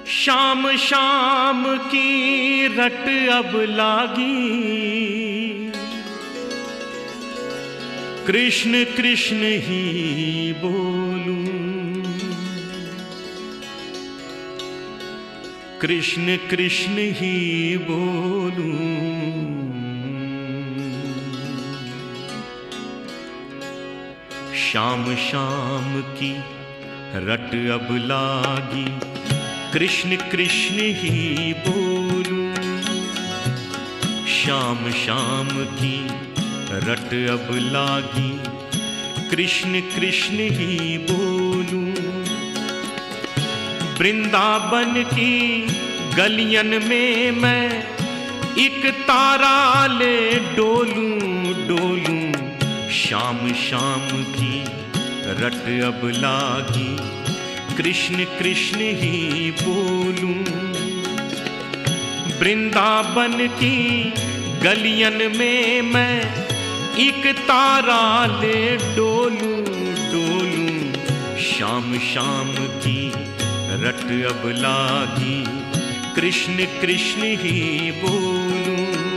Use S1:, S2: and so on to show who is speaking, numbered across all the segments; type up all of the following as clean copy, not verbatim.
S1: शाम शाम की रट अब लागी, कृष्ण कृष्ण ही बोलूं, कृष्ण कृष्ण ही बोलूं। शाम शाम की रट अब लागी, कृष्ण कृष्ण ही बोलूं। शाम शाम की रट अब लागी, कृष्ण कृष्ण ही बोलूं। वृंदावन की गलियन में मैं एक तारा ले डोलूं डोलूं। शाम शाम की रट अब लागी, कृष्ण कृष्ण ही बोलूं। वृंदावन की गलियन में मैं एक तारा ले डोलूं डोलूं। शाम शाम की रट अब लागी, कृष्ण कृष्ण ही बोलूं।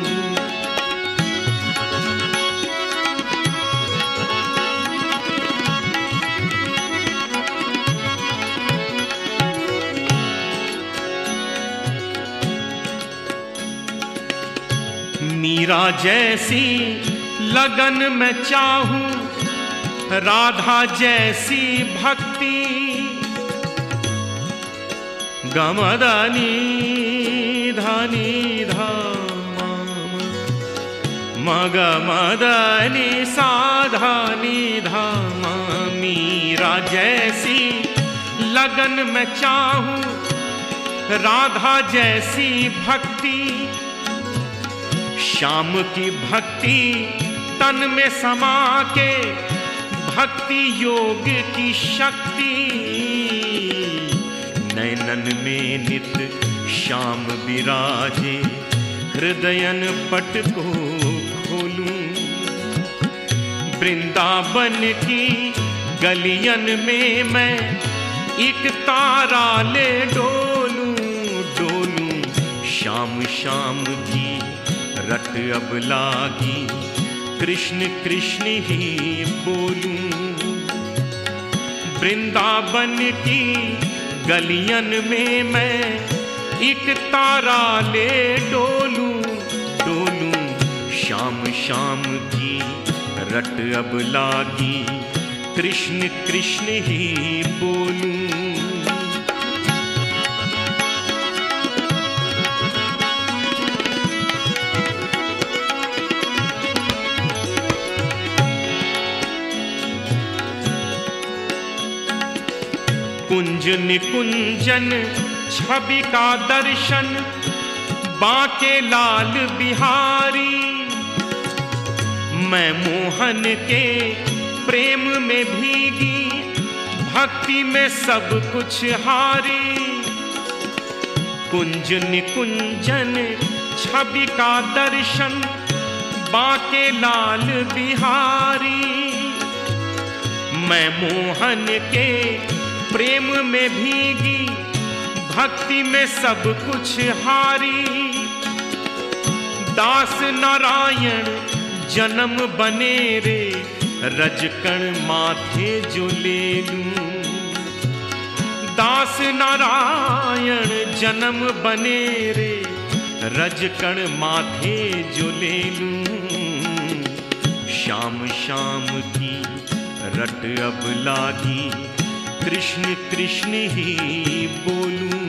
S1: मीरा जैसी लगन में चाहूं, राधा जैसी भक्ति। गमदनी धनी धा मगमदनी साधनी धा। मीरा जैसी लगन में चाहूं, राधा जैसी भक्ति। श्याम की भक्ति तन में समा के, भक्ति योग की शक्ति। नैनन में नित श्याम विराजे, हृदयन पट को खोलूं। वृंदावन की गलियन में मैं एक तारा ले डोलूं डोलूं। शाम शाम की रट अब लागी, कृष्ण कृष्ण ही बोलूं। वृंदावन की गलियन में मैं एक तारा ले डोलूं डोलूं। शाम शाम की रट अब लागी, कृष्ण कृष्ण ही बोलूं। कुंज निकुंजन छवि का दर्शन, बांके लाल बिहारी। मैं मोहन के प्रेम में भीगी, भक्ति में सब कुछ हारी। कुंज निकुंजन छवि का दर्शन, बांके लाल बिहारी। मैं मोहन के प्रेम में भीगी, भक्ति में सब कुछ हारी। दास नारायण जन्म बने रे, रजकण माथे जो ले लूं। दास नारायण जन्म बने रे, रजकण माथे जो ले लूं। शाम शाम की रट अब लागी, कृष्ण कृष्ण ही बोलूं।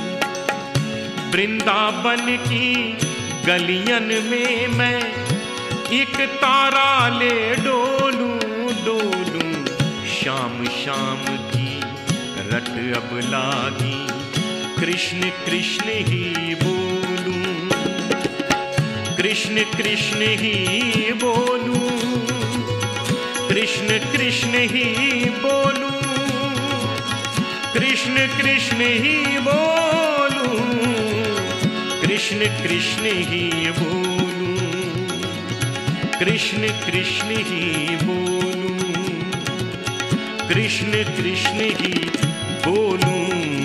S1: वृंदावन की गलियन में मैं एक तारा ले डोलूं डोलूं। शाम शाम की रट अब लागी, कृष्ण कृष्ण ही बोलूं। कृष्ण कृष्ण ही बोलूं, कृष्ण कृष्ण ही बोलूं। कृष्ण कृष्ण ही बोलूं, कृष्ण कृष्ण ही बोलूं। कृष्ण कृष्ण ही बोलूं, कृष्ण कृष्ण ही बोलूं।